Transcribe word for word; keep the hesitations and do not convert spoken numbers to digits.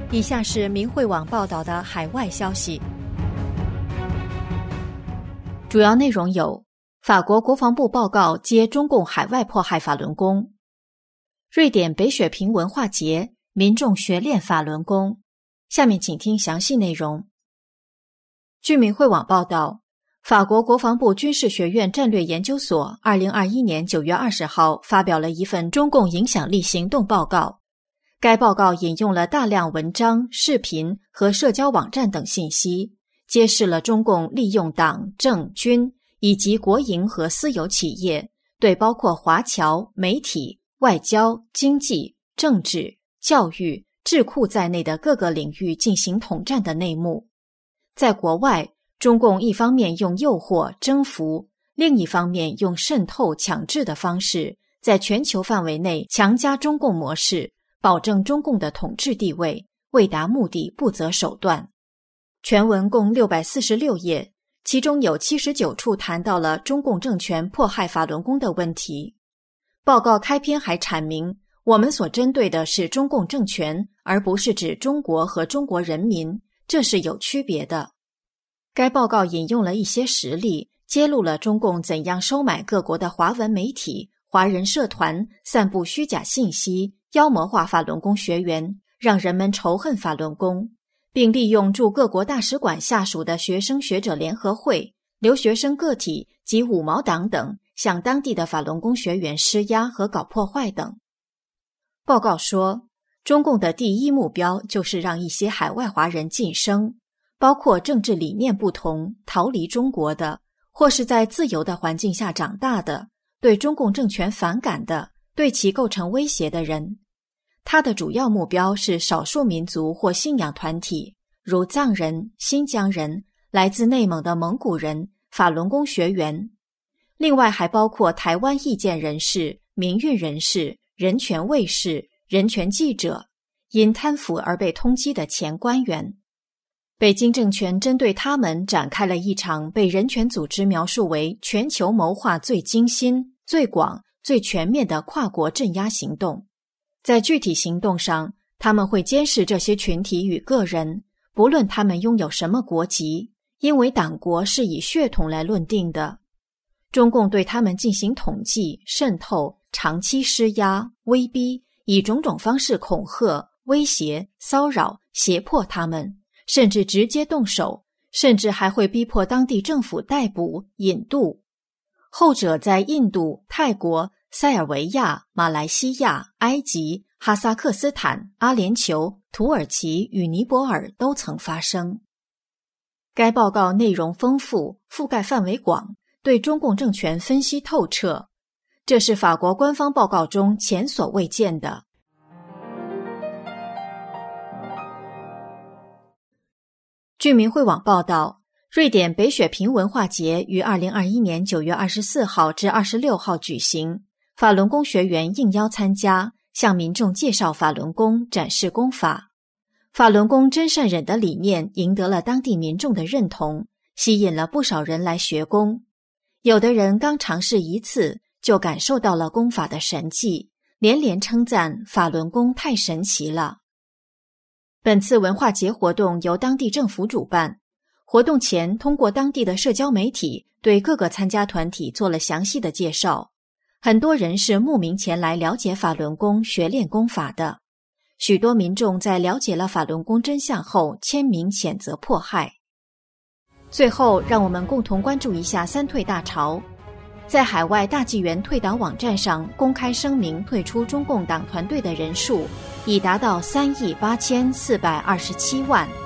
以下是明慧网报道的海外消息，主要内容有：法国国防部报告揭中共海外迫害法轮功；瑞典北雪平文化节，民众学练法轮功。下面请听详细内容。据明慧网报道，法国国防部军事学院战略研究所二零二一年九月二十号发表了一份中共影响力行动报告。该报告引用了大量文章、视频和社交网站等信息，揭示了中共利用党、政、军以及国营和私有企业对包括华侨、媒体、外交、经济、政治、教育、智库在内的各个领域进行统战的内幕。在国外，中共一方面用诱惑、征服，另一方面用渗透、强制的方式，在全球范围内强加中共模式，保证中共的统治地位，为达目的不择手段。全文共六百四十六页，其中有七十九处谈到了中共政权迫害法轮功的问题。报告开篇还阐明，我们所针对的是中共政权，而不是指中国和中国人民，这是有区别的。该报告引用了一些实例，揭露了中共怎样收买各国的华文媒体、华人社团，散布虚假信息，妖魔化法轮功学员，让人们仇恨法轮功，并利用驻各国大使馆下属的学生学者联合会、留学生个体及五毛党等，向当地的法轮功学员施压和搞破坏等。报告说，中共的第一目标就是让一些海外华人晋升，包括政治理念不同、逃离中国的，或是在自由的环境下长大的，对中共政权反感的，对其构成威胁的人。他的主要目标是少数民族或信仰团体，如藏人、新疆人、来自内蒙的蒙古人、法轮功学员。另外还包括台湾意见人士、民运人士、人权卫士、人权记者，因贪腐而被通缉的前官员。北京政权针对他们展开了一场被人权组织描述为全球谋划最精心、最广、最全面的跨国镇压行动。在具体行动上，他们会监视这些群体与个人，不论他们拥有什么国籍，因为党国是以血统来论定的。中共对他们进行统计、渗透、长期施压、威逼，以种种方式恐吓、威胁、骚扰、胁迫他们，甚至直接动手，甚至还会逼迫当地政府逮捕、引渡。后者在印度、泰国、塞尔维亚、马来西亚、埃及、哈萨克斯坦、阿联酋、土耳其与尼泊尔都曾发生。该报告内容丰富，覆盖范围广，对中共政权分析透彻，这是法国官方报告中前所未见的。据明慧网报道，瑞典北雪平文化节于二零二一年九月二十四号至二十六号举行，法轮功学员应邀参加，向民众介绍法轮功，展示功法。法轮功真善忍的理念赢得了当地民众的认同，吸引了不少人来学功。有的人刚尝试一次，就感受到了功法的神迹，连连称赞法轮功太神奇了。本次文化节活动由当地政府主办，活动前通过当地的社交媒体对各个参加团体做了详细的介绍。很多人是慕名前来了解法轮功、学练功法的。许多民众在了解了法轮功真相后签名谴责迫害。最后，让我们共同关注一下三退大潮。在海外大纪元退党网站上公开声明退出中共党团队的人数已达到三亿八千四百二十七万。